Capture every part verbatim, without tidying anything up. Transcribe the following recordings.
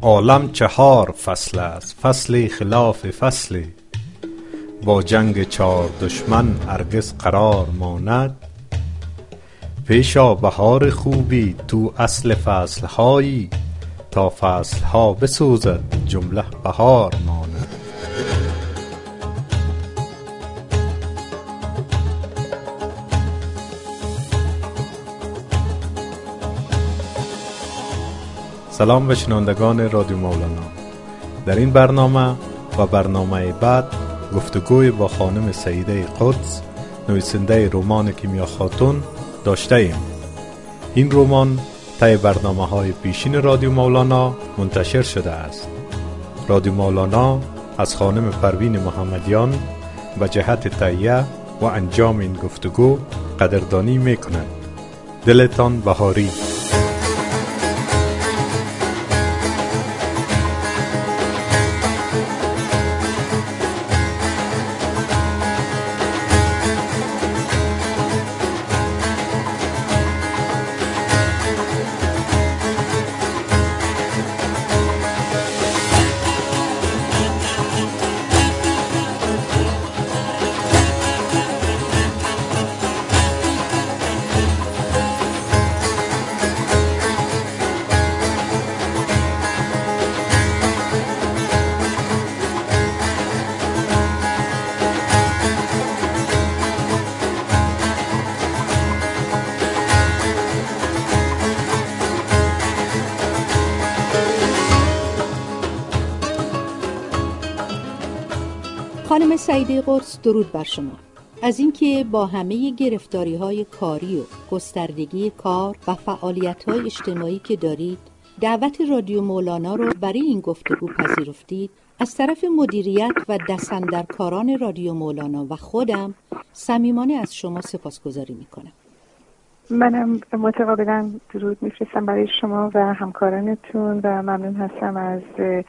عالم چهار فصل است، فصلی خلاف فصلی. با جنگ چار دشمن هرگز قرار ماند. پیشا بهار خوبی تو اصل فصل هایی، تا فصل ها بسوزد جمله بهار ماند. سلام به شنوندگان رادیو مولانا. در این برنامه و برنامه بعد گفتگوی با خانم سعیده قدس، نویسنده رمان کیمیا خاتون داشته ایم. این رمان طی برنامه های پیشین رادیو مولانا منتشر شده است. رادیو مولانا از خانم پروین محمدیان و جهت تهیه و انجام این گفتگو قدردانی می کند. دلتان بهاری. خانم سعیده قدس، درود بر شما. از اینکه با همه گرفتاری‌های کاری و گستردگی کار و فعالیت‌های اجتماعی که دارید، دعوت رادیو مولانا رو برای این گفتگو پذیرفتید، از طرف مدیریت و دست‌اندرکاران رادیو مولانا و خودم صمیمانه از شما سپاسگزاری می‌کنم. منم متقابلا درود می‌فرستم برای شما و همکارانتون و ممنون هستم از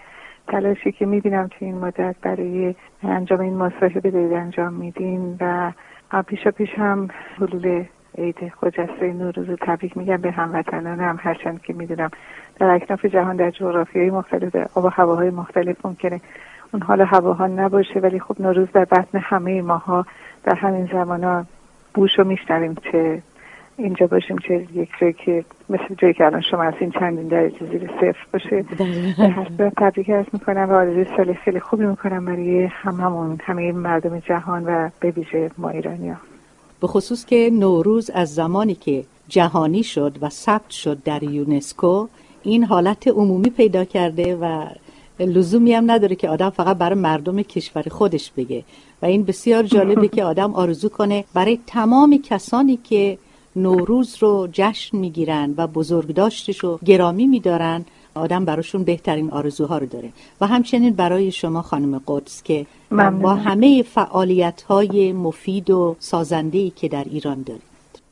تلاشی که می‌بینم تو این مدت برای انجام این مصاحبه دارید انجام میدین و پیشا پیش هم حلول عید خجسته نوروز رو تبریک میگم به هموطنانم، هرچند که میدونم در اکناف جهان در جغرافیای مختلف در آب و هواهای مختلف ممکنه اون حال هواها نباشه، ولی خب نوروز در بطن همه ماها در همین زمانا بوش رو میشنویم، چه اینجا باشیم چه یک جایی که مثل جایی که الان شما از این چندین درجه زیر صفر باشه. به هر صورت تبریک عرض میکنم و آرزوی سال خیلی خوبی میکنم برای هممون، همه مردم جهان و به ویژه ما ایرانی‌ها. به خصوص که نوروز از زمانی که جهانی شد و ثبت شد در یونسکو این حالت عمومی پیدا کرده و لزومی هم نداره که آدم فقط برای مردم کشور خودش بگه و این بسیار جالبه که آدم آرزو کنه برای تمام کسانی که نوروز رو جشن میگیرن و بزرگداشتش رو گرامی میدارن، آدم براشون بهترین آرزوها رو داره. و همچنین برای شما خانم قدس که ممنون. با همه فعالیت‌های مفید و سازنده‌ای که در ایران دارید.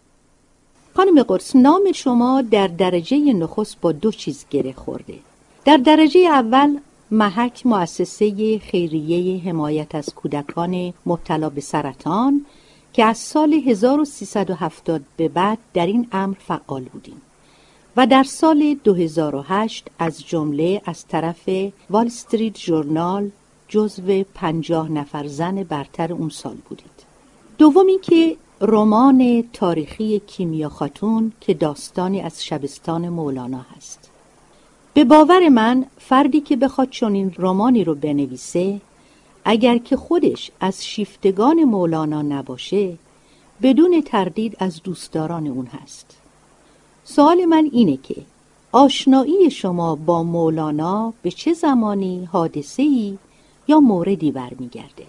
خانم قدس، نام شما در درجه نخست با دو چیز گره خورده. در درجه اول محک، مؤسسه خیریه حمایت از کودکان مبتلا به سرطان که از سال هزار و سیصد و هفتاد به بعد در این امر فعال بودیم و در سال دو هزار و هشت از جمله از طرف وال استریت ژورنال جزو پنجاه نفر زن برتر اون سال بودید. دوم این که رمان تاریخی کیمیا خاتون که داستانی از شبستان مولانا هست. به باور من فردی که بخواد چنین رمانی رو بنویسه، اگر که خودش از شیفتگان مولانا نباشه، بدون تردید از دوستداران اون هست. سوال من اینه که آشنایی شما با مولانا به چه زمانی، حادثه‌ای یا موردی برمیگرده؟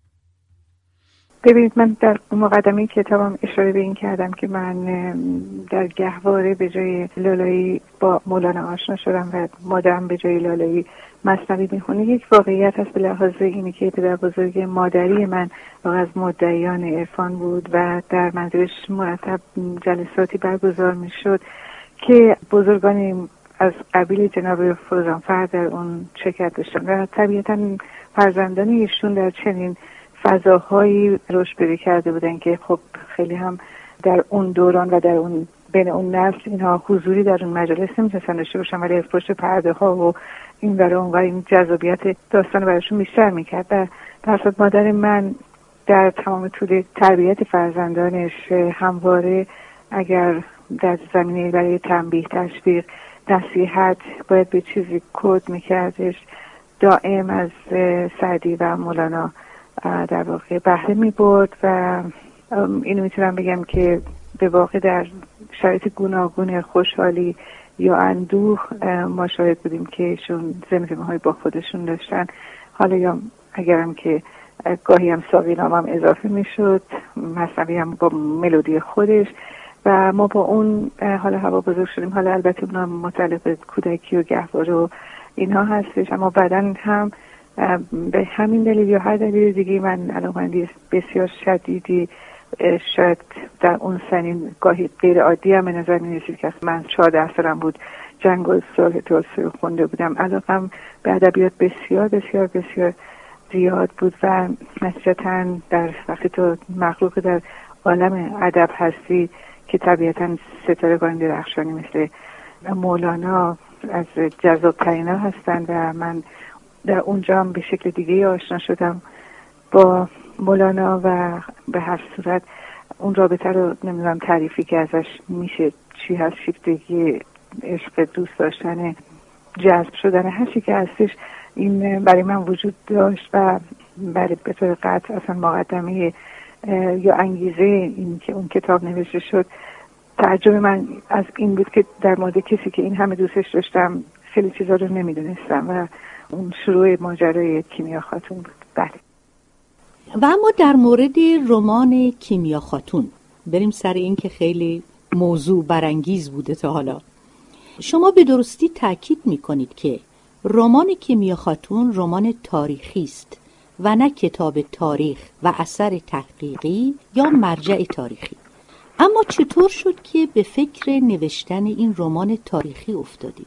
ببینید، من در مقدمه کتابم اشاره به این کردم که من در گهواره به جای لالایی با مولانا آشنا شدم و مادرم به جای لالایی مثنوی میخونه. یک واقعیت هست به لحاظ اینه که پدر بزرگ مادری من از مدعیان عرفان بود و در منزلش مرتب جلساتی برگزار میشد که بزرگانی از قبیل جناب فروزانفر در اون شرکت داشتن و طبیعتا فرزندان ایشون در چنین فضاهایی رشد پیدا کرده بودن که خب خیلی هم در اون دوران و در اون بین اون نسل اینها حضوری در اون مجالس نمیتونستن داشته باشن، ولی از پشت پرده ها و این برای اون و این جذابیت داستان براشون بیشتر میکرد. در درصد مادر من در تمام طول تربیت فرزندانش همواره اگر در زمینه برای تنبیه، تشویق، نصیحت باید به چیزی کد میکردش، دائم از سعدی و مولانا در واقع بهره میبرد و اینو میتونم بگم که به واقع در شرایط گوناگون خوشحالی یا اندوه ما شاهد بودیم که ایشون زمزمه های با خودشون داشتن. حالا یا اگرم که گاهی هم ساقی نام هم اضافه میشد، مثلا هم با ملودی خودش و ما با اون حالا هوا بزرگ شدیم. حالا البته اونا متعلق به کودکی و گهواره و اینها هستش، اما بعدن هم به همین دلیل یا هر دلیل دیگه من علاقمندی بسیار شدیدی شاید در اون سنین گاهی غیر عادی هم به نظر می رسید که من چهارده سالم بود جنگ و صلح تولستوی خونده بودم. علاقم به ادبیات بسیار بسیار بسیار زیاد بود و نتیجتاً در وقتی تو مخلوق در عالم ادب هستی که طبیعتاً ستارگان درخشانی مثل مولانا از جذاب‌ترین ها هستند و من در اونجا هم به شکل دیگه آشنا شدم با مولانا و به هر صورت اون رابطه رو نمیدونم تعریفی که ازش میشه چی هست، شیفتگی عشق، دوست داشتن، جذب شدن، هر چی که هستش این برای من وجود داشت و برای به طور قطع اصلا مقدمه یا انگیزه این که اون کتاب نوشته شد تعجب من از این بود که در مورد کسی که این همه دوستش داشتم خیلی چیزا رو نمیدونستم و اون شروع ماجرای کیمیا خاتون بود. بله. و اما در مورد رمان کیمیا خاتون بریم سر این که خیلی موضوع برانگیز بوده تا حالا. شما به درستی تاکید میکنید که رمان کیمیا خاتون رمان تاریخی است و نه کتاب تاریخ و اثر تحقیقی یا مرجع تاریخی. اما چطور شد که به فکر نوشتن این رمان تاریخی افتادید؟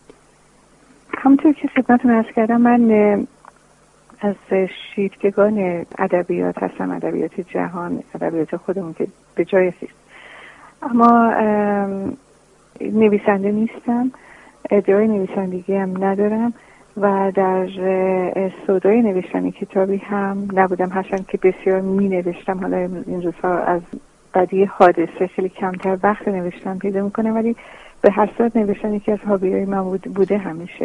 همونطور که خدمتتون عرض کردم من از شیفتگان ادبیات هستم، ادبیات جهان، ادبیات خودمون که به جای خیست، اما نویسنده نیستم، ادعای نویسندگی هم ندارم و در سودای نوشتن کتابی هم نبودم، هرچند که بسیار می نوشتم. حالا این روزها از بدی حادثه خیلی کمتر وقت نوشتن پیدا میکنم، ولی به هر صورت نوشتن یکی از هابی‌های من بوده همیشه.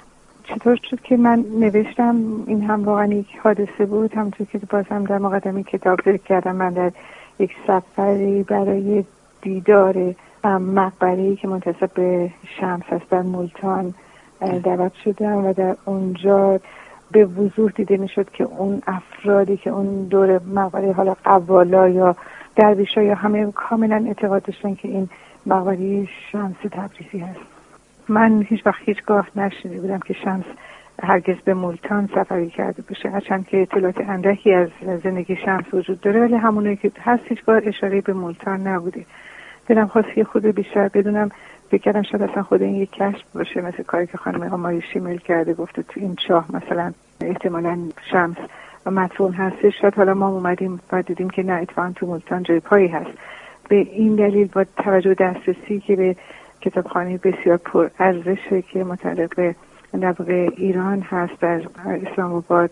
چطور شد که من نوشتم؟ این هم واقعا یک حادثه بود. همونطور که بازم در مقدمه کتاب ذکر کردم، من در یک سفری برای دیدار مقبره‌ای که منتسب به شمس است در مولتان دعوت شدم و در اونجا به وضوح دیده میشد که اون افرادی که اون دور مقبره، حالا قوالا یا درویشا یا همه، کاملا اعتقاد داشتن که این مقبره شمس تبریزی هست. من هیچ وقت هیچگاه نشنیده بودم که شمس هرگز به مولتان سفری کرده باشه، هرچند که اطلاعات اندکی از زندگی شمس وجود داره، ولی همونایی که هست هیچگاه اشاره به مولتان نبوده. دلم خواست یه خود بیشتر بدونم. فکر کردم شاید اصلا خود این یک کشف باشه، مثل کاری که خانم آماری شیمل کرده، گفته تو این چاه مثلا احتمالاً شمس مدفون هستش. شاید حالا ما اومدیم و دیدیم که نه، اتفاقاً تو مولتان جای پایی هست. به این دلیل با توجه دسترسی که به کتابخانه بسیار پر ارزشه که متعلق به نبغ ایران هست در اسلام آباد،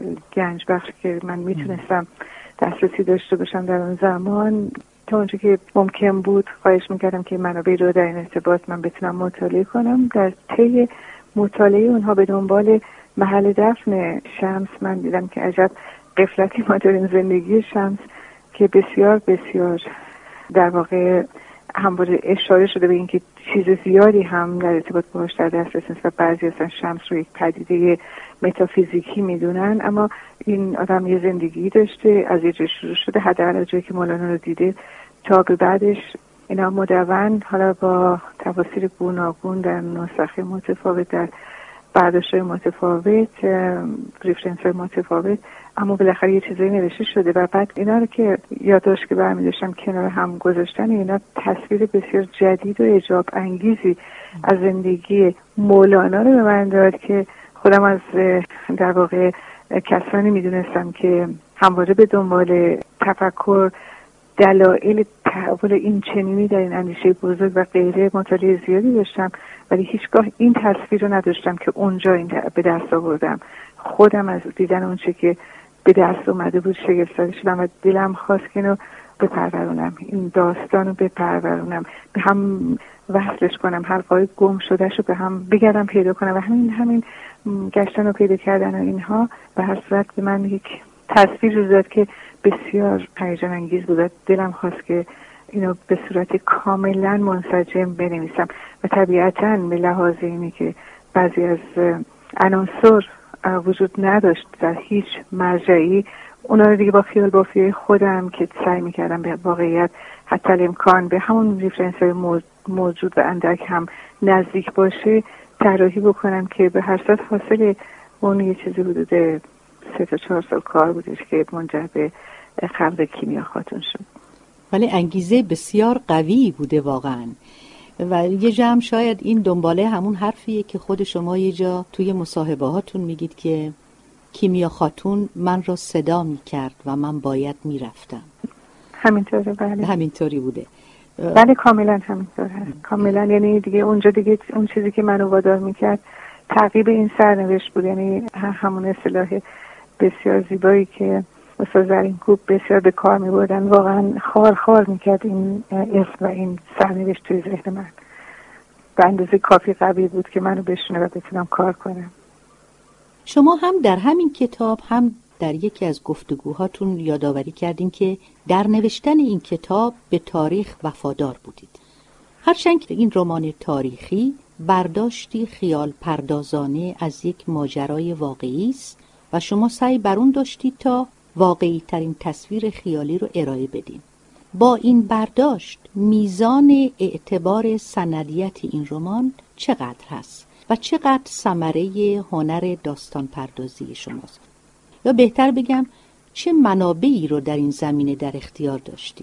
گنج بخش که من میتونستم دسترسی داشته باشم در اون زمان، تا اونجا که ممکن بود خواهش میکردم که منابع رو در این ارتباط من بتونم مطالعه کنم. در طی مطالعه اونها به دنبال محل دفن شمس من دیدم که عجب غفلتی ما داریم زندگی شمس که بسیار بسیار در واقع همواره اشاره شده به اینکه چیز زیادی هم در ارتباط باهاش در دسترس نیست و بعضی اصلا شمس رو یک پدیده متافیزیکی میدونن، اما این آدم یه زندگی داشته، از یه جای شروع شده، حداقل جایی که مولانا رو دیده تا به بعدش اینا مدون، حالا با تفاسیر گوناگون در نسخه متفاوت، در برداشت‌های متفاوت، ریفرنس‌های متفاوت، اما بالاخره یه چیزایی نوشته شده و بعد اینا رو که یادداشت که برمی داشتم کنار هم گذاشتن، اینا تصویر بسیار جدید و اعجاب انگیزی از زندگی مولانا رو به من داد که خودم از در واقع کسانی میدونستم که همواره به دنبال تفکر دلایل تحول این چنینی در این اندیشه بزرگ و غیره مطالعه زیادی داشتم، ولی هیچگاه این تصویر رو نداشتم که اونجا این به دست آوردم. خودم از دیدن اون چه که به دست اومده بود شگفت زده شدم و دلم خواست که اینو بپرورونم، این داستان رو بپرورونم، به هم وصلش کنم، حلقه‌های گم شدهش رو به هم بگردم پیدا کنم. و همین همین گشتن و پیدا کردن و اینها به هر صورت به من یک تصویر رو داد که بسیار هیجان انگیز بود. دلم خواست که اینو به صورت کاملا منسجم بنویسم و طبیعتاً به لحاظ اینی که بعضی از عناصر وجود نداشت در هیچ مرجعی، اونا رو دیگه با خیال بافی خودم که سعی میکردم به واقعیت حتی الامکان به همون ریفرنس های موجود و اندک هم نزدیک باشه طراحی بکنم که به هر صورت حاصل اون یه چیزی حدود سه تا چهار سال کار بودش که منجر به خلق کیمیا خاتون شد. ولی انگیزه بسیار قوی بوده واقعا. و یه جا هم شاید این دنباله همون حرفیه که خود شما یه جا توی مصاحبه هاتون میگید که کیمیا خاتون من را صدا میکرد و من باید میرفتم. همینطوره. بله همینطوری بوده. بله کاملا همینطور هست. کاملا یعنی دیگه اونجا دیگه اون چیزی که منو وادار میکرد تعقیب این سرنوشت بود، یعنی همون اصطلاح بسیار زیبایی که استاد زرینکوب بسیار به کار میبردن واقعا خار خار میکرد این اسم و این سرنوشت توی ذهن من. به اندازه کافی قوی بود که منو بشونه و بتونم کار کنم. شما هم در همین کتاب هم در یکی از گفتگوهاتون یادآوری کردین که در نوشتن این کتاب به تاریخ وفادار بودید. هرچند که این رمان تاریخی برداشتی خیال پردازانه از یک ماجرای واقعی است و شما سعی بر اون داشتید تا واقعی ترین تصویر خیالی رو ارائه بدین. با این برداشت میزان اعتبار سندیت این رمان چقدر هست و چقدر ثمره هنر داستان پردازی شماست؟ یا بهتر بگم چه منابعی رو در این زمینه در اختیار داشتید؟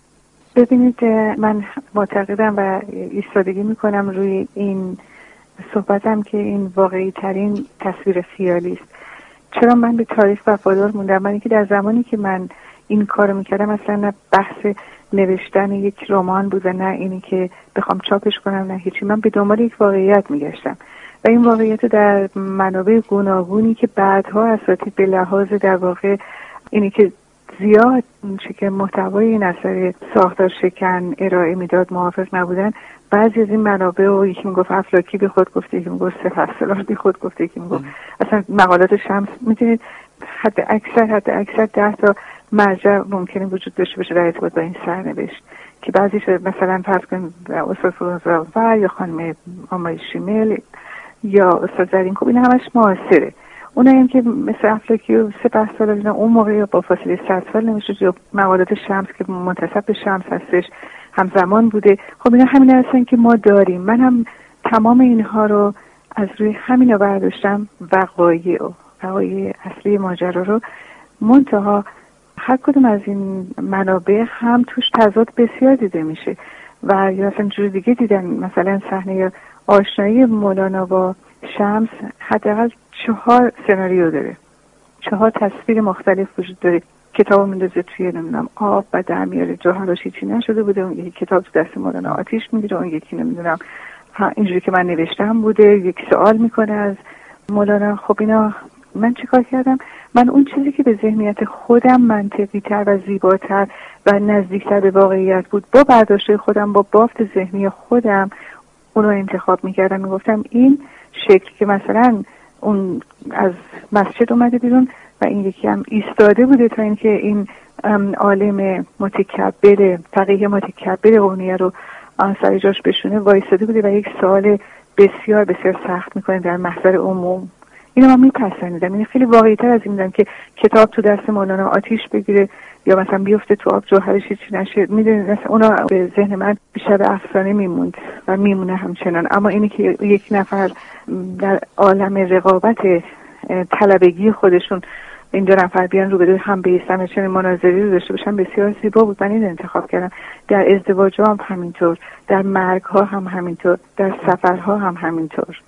ببینید من معتقدم و ایستادگی میکنم روی این صحبتم که این واقعی ترین تصویر خیالی است. چرا من به تاریخ وفادار موندم؟ من اینکه در زمانی که من این کارو میکردم اصلا نه بحث نوشتن یک رمان بود و نه اینی که بخوام چاپش کنم، نه هیچی. من به دنبال یک واقعیت میگشتم و این واقعیت در منابع گوناگونی که بعدها اساتید به لحاظ در واقع اینی که زیاد چه که محتوای این اثر ساختار شکن ارائه میداد موافق نبودن، بعضی از این منابع و یکی میگفت افلاکی به خود گفته، یکی میگفت سپهسالار به خود گفته، یکی میگفت اصلا مقالات شمس. میدونید حد اکثر حد اکثر ده تا مرجع ممکنه وجود داشته باشه در ارتباط با این سرنوشت که بعضیش مثلا فرض کنید استاد فرانسوا یا خانم آمای شیمل یا استاد زرینکوب، این همش معاصره. اونایی هم که مثل افلاکی و سپهسالار اینا اون موقع با فاصله صد سال نمیشه، یا مقالات شمس که منتسب به شمس هستش همزمان بوده. خب اینا همین هستن که ما داریم. من هم تمام اینها رو از روی همینا برداشتم، وقایع و وقایع اصلی ماجرا رو. منتها هر کدوم از این منابع هم توش تضاد بسیار دیده میشه و یا اصلا جور دیگه دیدن. مثلا صحنه آشنایی مولانا با شمس حداقل چهار سناریو داره، چهار تصویر مختلف وجود داره. کتابو میندازه توی نمیدونم آب و در میاره جوهرش هیچی نشده بوده، اون یکی کتاب تو دست مولانا آتیش میگیره، اون یکی نمیدونم اینجوری که من نوشتم بوده، یک سوال میکنه از مولانا. خب اینا من چیکار کردم؟ من اون چیزی که به ذهنیت خودم منطقی تر و زیباتر و نزدیکتر به واقعیت بود با برداشت خودم، با بافت ذهنی خودم اون رو انتخاب میکردم. میگفتم این شکل که مثلا اون از مسجد اومده بیرون و این یکی هم ایستاده بوده تا اینکه این عالم متکبر فقیه متکبر قونیه رو سر جاش بشونه وایستاده بوده و یک سوال بسیار بسیار سخت میکنه در محضر عموم. اینو من میپسندیدم. این خیلی واقعی تر از این بودم که کتاب تو دست مولانا آتیش بگیره یا مثلا بیفته تو آب جوهرش هیچی نشه. میدونید مثلا اونا به ذهن من بیشتر افسانه میموند و میمونه همچنان. اما اینی که یک نفر در عالم رقابت طلبگی خودشون این دو نفر بیان رو بده هم بیستن چنین مناظری رو داشته باشن بسیار زیبا بود. من این انتخاب کردم. در ازدواج هم همینطور، در مرگ ها هم همینطور، در سفرها هم همینطور.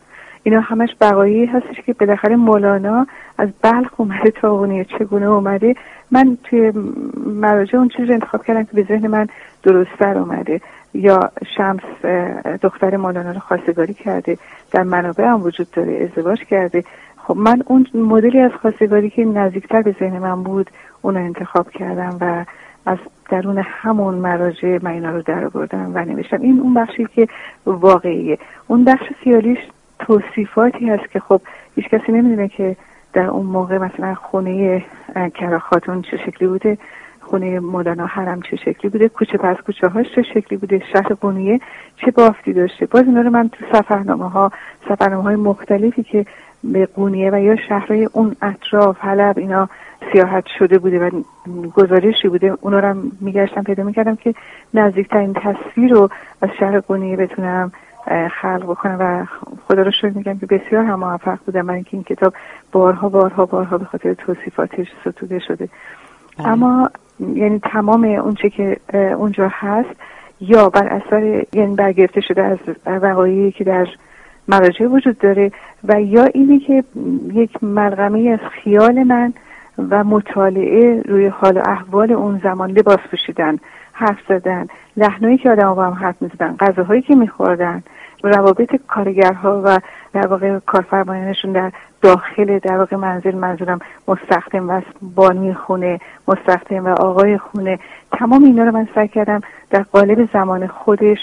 اینا همش بقایی هستش که بالاخره مولانا از بلخ اومده تا قونیه چگونه اومده. من توی مراجع اون چیزی رو انتخاب کردم که به ذهن من درست‌تر اومده. یا شمس دختر مولانا رو خواستگاری کرده، در منابع هم وجود داره، ازدواج کرده. خب من اون مدلی از خواستگاری که نزدیکتر به ذهن من بود اون رو انتخاب کردم و از درون همون مراجع من اینا رو در آوردم و نوشتم. این اون بخشی که واقعیه. اون بخش خیالیش توصیفاتی هست که خب هیچ کسی نمیدونه که در اون موقع مثلا خونه کرا خاتون چه شکلی بوده، خونه مولانا حرم چه شکلی بوده، کوچه پس کوچه هاش چه شکلی بوده، شهر قونیه چه بافتی داشته. باز اینا رو من تو سفرنامه ها سفرنامه های مختلفی که به قونیه و یا شهرهای اون اطراف حلب اینا سیاحت شده بوده و گزارشی بوده، اونا رو میگشتم پیدا میکردم که نزدیکترین تصویر رو از شهر قونیه بتونم خلق بکنم و خدا رو شکر میگم که بسیار هم موفق بودم. من اینکه این کتاب بارها بارها بارها به خاطر توصیفاتش ستوده شده. بله. اما یعنی تمام اون چه که اونجا هست یا بر اثر یعنی برگرفته شده از وقایعی که در مراجع وجود داره و یا اینی که یک ملغمه از خیال من و مطالعه روی حال و احوال اون زمان، لباس پوشیدن، حرف زدن، لحنایی که آدم‌ها با هم حرف می‌زدن، غذاهایی که می‌خوردن، روابط کارگرها و در واقع کارفرمایانشون در داخل در واقع منزل، منظورم مستخدم و بانوی خونه، مستخدم و آقای خونه، تمام اینا رو من سعی کردم در قالب زمان خودش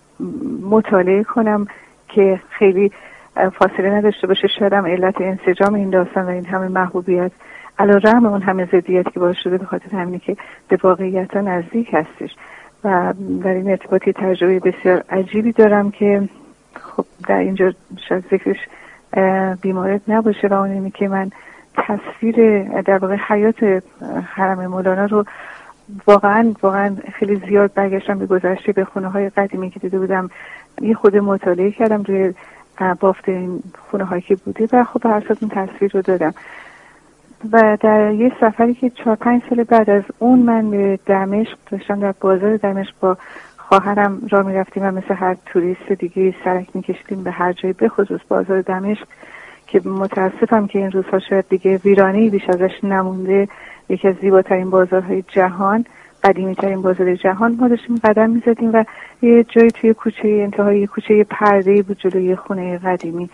مطالعه کنم که خیلی فاصله نداشته باشه. شاید هم علت انسجام این داستان و این همه محبوبیت علیرغم اون همه ضدیت که باعث شده به خاطر همینی که به واقعیت ها نزدیک هستش و در این ارتباطی تجربه بسیار عجیبی دارم که خب در اینجا شاید ذکرش بیمارت نباشه و اون اینی که من تصویر در واقع حیات حرم مولانا رو واقعا واقعا خیلی زیاد برگشتم به گذشته، به خونه های قدیمی که دیده بودم، یه خود مطالعه کردم روی بافت این خونه هایی که بوده و خب به هر صورت اون تصویر رو دادم. و در یه سفری که چهار پنج سال بعد از اون من به دمشق داشتم، در بازار دمشق با خواهرم راه میرفتیم و مثل هر توریست دیگه سرک میکشیدیم به هر جایی، به خصوص بازار دمشق که متاسفم که این روزها شاید دیگه ویرانه‌ای بیش ازش نمونده، یکی از زیباترین بازارهای جهان، قدیمی ترین بازار جهان. ما داشتیم قدم میزدیم و یه جایی توی کوچه انتهای کوچه پرده‌ای بود جلوی خونه قدیمی.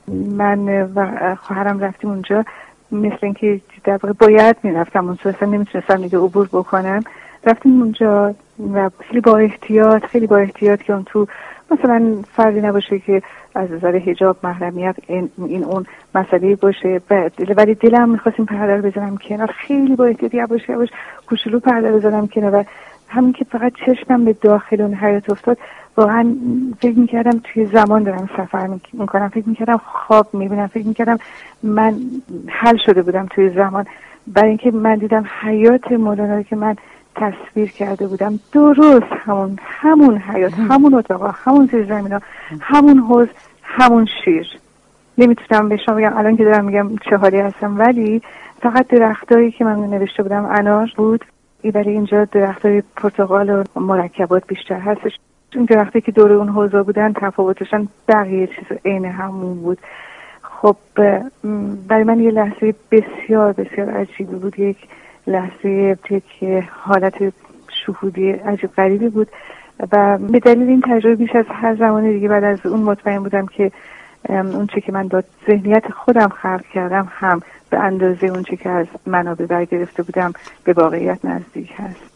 من و خواهرم رفتیم اونجا، مثل اینکه در واقع باید میرفتم اونجا، اصلا نمیتونستم دیگه عبور بکنم. رفتیم اونجا و خیلی با احتیاط خیلی با احتیاط که اون تو مثلا فردی نباشه که از نظر حجاب محرمیت این, این اون مسئله باشه، ولی دلم میخواستیم پرده رو بزنم کنار، خیلی با احتیاط یواش یواش کوچولو پرده بزنم کنار و همین که فقط چشمم به داخل اون حیاط افتاد واقعا فکر میکردم توی زمان دارم سفر میکنم، فکر میکردم خواب میبینم، فکر میکردم من حل شده بودم توی زمان، برای اینکه من دیدم حیات مولانا که من تصویر کرده بودم درست همون همون حیات، همون اتاق، همون زیر زمینا، همون حوض، همون شیر. نمیتونم به شما بگم الان که دارم میگم چه حالی هستم، ولی فقط درختایی که من نوشته بودم انار بود، ولی اینجا درختای پرتقال و مرکبات بیشتر هستش. این درختی که دور اون حوضا بودن تفاوتشون بقیه چیز عین همون بود. خب برای من یه لحظه بسیار بسیار عجیبی بود، یک لحظه که حالت شهودی عجیب غریبی بود و به دلیل این تجربه بیش از هر زمان دیگه بعد از اون مطمئن بودم که اون چه که من با ذهنیت خودم خلق کردم هم به اندازه اون چه که از منابع برگرفته بودم به واقعیت نزدیک هست.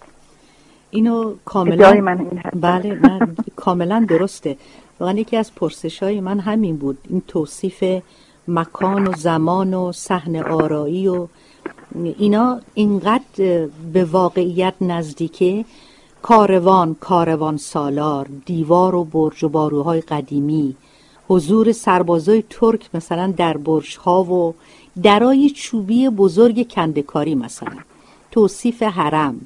اینو کاملا من این بله من کاملا درسته. واقعا یکی از پرسش‌های من همین بود، این توصیف مکان و زمان و صحنه آرایی و اینا اینقدر به واقعیت نزدیکه. کاروان کاروان سالار، دیوار و برج و باروهای قدیمی، حضور سربازای ترک مثلا در برج‌ها و درای چوبی بزرگ کنده‌کاری، مثلا توصیف حرم،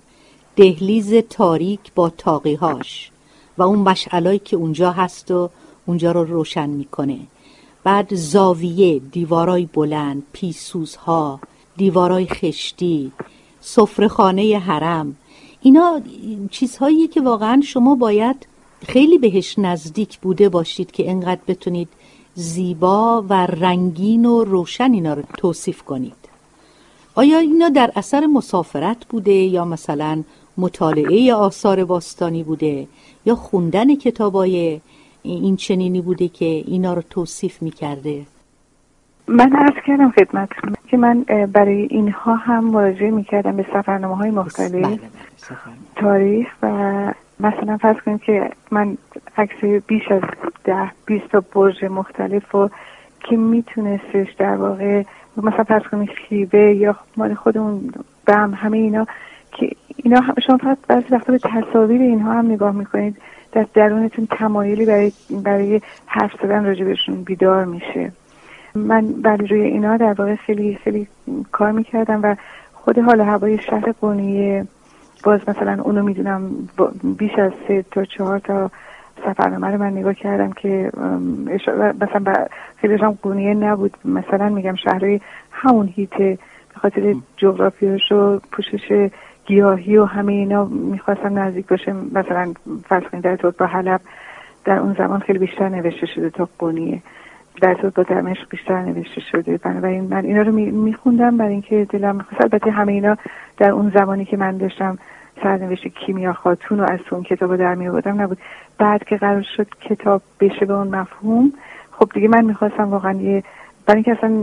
دهلیز تاریک با طاقی‌هاش و اون مشعلایی که اونجا هست و اونجا رو روشن میکنه. بعد زاویه، دیوارای بلند، پیسوزها، دیوارای خشتی، سفره‌خانه حرم، اینا چیزهایی که واقعا شما باید خیلی بهش نزدیک بوده باشید که انقدر بتونید زیبا و رنگین و روشن اینا رو توصیف کنید. آیا اینا در اثر مسافرت بوده یا مثلا مطالعه آثار باستانی بوده یا خوندن کتابای این چنینی بوده که اینا رو توصیف می‌کرده؟ من عرض کردم خدمتتون که من برای اینها هم مراجعه می‌کردم به سفرنامه‌های مختلف. بله بله. تاریخ و مثلا فرض کنید که من عکس بیش از ده بیست تا برج مختلف رو که میتونستش در واقع مثلا فرض کنید خیوه یا مال خودمون بم، همه اینا که اینا هم شما فقط بعضی وقتا به تصاویر اینها هم نگاه میکنید در درونتون تمایلی برای برای حرف زدن راجع بهشون بیدار میشه. من ولی روی اینا در واقع خیلی خیلی کار میکردم و خود حال هوای شهر قونیه باز مثلا اونو میدونم بیش از سه تا چهار تا سفرنامه رو من نگاه کردم که مثلا خیلیش هم قونیه نبود، مثلا میگم شهرهای همون هیته به خاطر جغرافیاش و پوشش گیاهی و همه اینا میخواستم نزدیک باشه. مثلا فرض کنید در ارتباط با حلب در اون زمان خیلی بیشتر نوشته شده تا قونیه، در ارتباط با دمشق بیشتر نوشته شده. بنابراین من اینا رو میخوندم برای اینکه دلم میخواست. البته همه اینا در اون زمانی که من داشتم سرنوشت کیمیا خاتون رو از اون کتاب در می آوردم نبود. بعد که قرار شد کتاب بشه به اون مفهوم، خب دیگه من میخواستم واقعا یه برای اینکه اصلا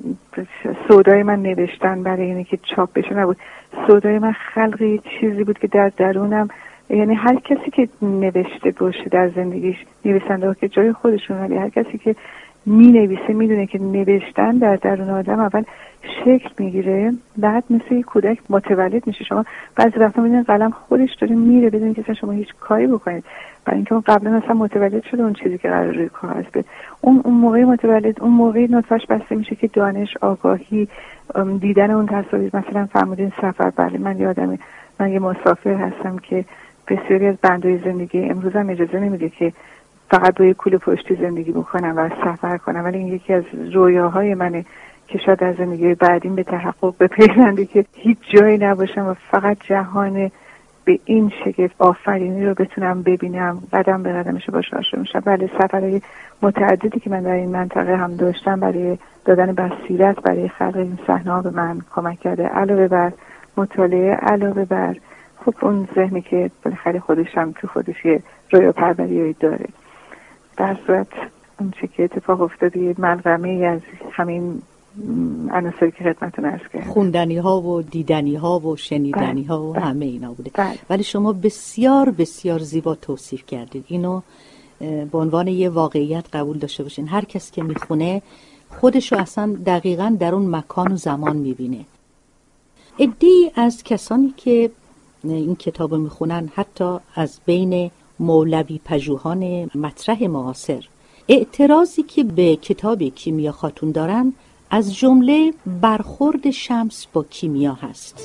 سودای من نوشتن برای اینه که چاپ بشه نبود، سودای من خلق چیزی بود که در درونم، یعنی هر کسی که نوشته باشه در زندگیش، نویسنده ها که جای خودشون، ولی هر کسی که می نویسه میدونه که نوشتن در درون آدم اول شکل میگیره، بعد مثل یک کودک متولد میشه. شما بعضی وقتا میدونید قلم خودش داره میره بدون که شما هیچ کاری بکنید، برای اینکه اون قبلا اصلا متولد شده اون چیزی که قرار روی کاغذ بده. اون اون موقع متولد، اون موقع نطفه‌اش بسته میشه که دانش، آگاهی، دیدن اون تصاویر. مثلا فرمودین سفر، بله من یادمه من یه مسافر هستم که بسیاری از بندهای زندگی امروز هم اجازه نمیده که فقط با یک کوله پشتی زندگی بکنم و سفر کنم، ولی این یکی از رویاهای منه که شاید در زندگی بعدیم به تحقق بپیونده که هیچ جایی نباشم و فقط جهان به این شگفت آفرینی رو بتونم ببینم، قدم به قدمش باش آشنا میشم. بله سفرهای متعددی که من در این منطقه هم داشتم برای دادن بصیرت برای خلق این صحنه‌ها به من کمک کرده، علاوه بر مطالعه، علاوه بر خب اون ذهنی که بالاخره خودش هم تو خودش یه رویا پروری داره. در صورت اون چه که اتفاق افتاده یه ملغمه از همین عناصری که خدمتتون عرض کردم، خوندنی ها و دیدنی ها و شنیدنی ها و همه اینا بوده. بله. ولی شما بسیار بسیار زیبا توصیف کردید. اینو به عنوان یه واقعیت قبول داشته باشین. هر کس که میخونه خودشو اصلا دقیقاً در اون مکان و زمان میبینه. عده‌ای از کسانی که این کتاب میخونن، حتی از بین مولوی پژوهان مطرح معاصر، اعتراضی که به کتاب کیمیا خاتون دارن از جمله برخورد شمس با کیمیا هست.